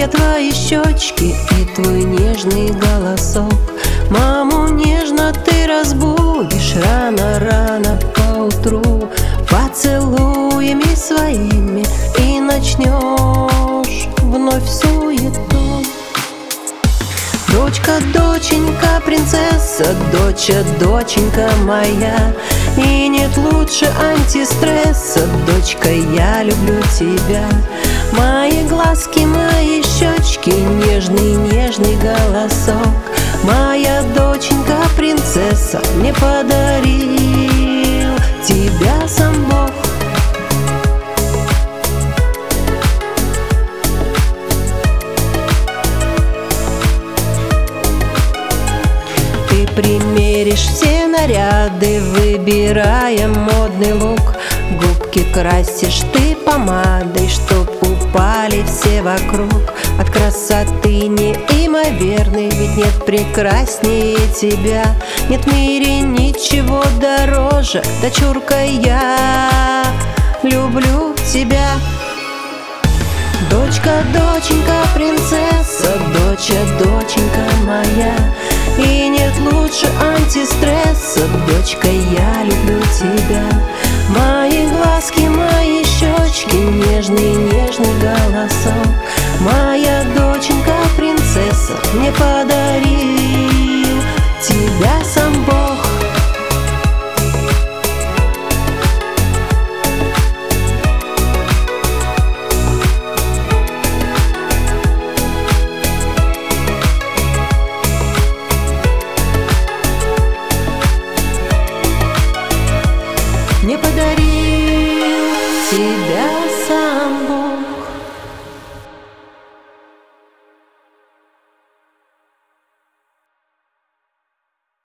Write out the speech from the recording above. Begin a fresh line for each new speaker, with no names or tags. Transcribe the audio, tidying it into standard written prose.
мне твои щечки и твой нежный голосок. Маму нежно ты разбудишь рано-рано поутру поцелуями своими, и начнешь вновь суету. Дочка, доченька, принцесса, доча, доченька моя, и нет лучше антистресса. Дочка, я люблю тебя. Мои глазки, мои щечки, нежный, нежный голосок. Моя доченька, принцесса, мне подарил тебя сам Бог. Ты примеришь все наряды, выбирая модный лук. Губки красишь ты помадой, чтоб упали все вокруг. От красоты неимоверной, ведь нет прекраснее тебя. Нет в мире ничего дороже, дочурка, я люблю тебя. Дочка, доченька, принцесса, доча, доченька моя, и нет лучше антистресса. Дочка, я люблю тебя. Мои глазки, мои щечки, нежный, нежный голосок. Моя доченька, принцесса, мне подарил тебя сам Бог. Мне подарил тебя сам Бог.